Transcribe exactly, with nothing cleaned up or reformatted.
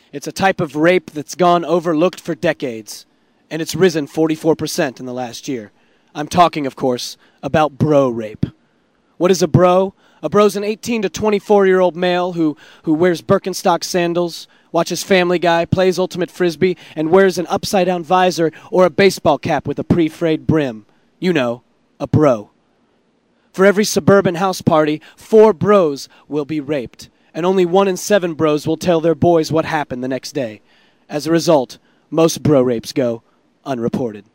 It's a type of rape that's gone overlooked for decades, and it's risen forty-four percent in the last year. I'm talking, of course, about bro rape. What is a bro? A bro's an eighteen to twenty-four-year-old male who, who wears Birkenstock sandals, watches Family Guy, plays Ultimate Frisbee, and wears an upside-down visor or a baseball cap with a pre-frayed brim. You know, a bro. For every suburban house party, four bros will be raped, and only one in seven bros will tell their boys what happened the next day. As a result, most bro rapes go unreported.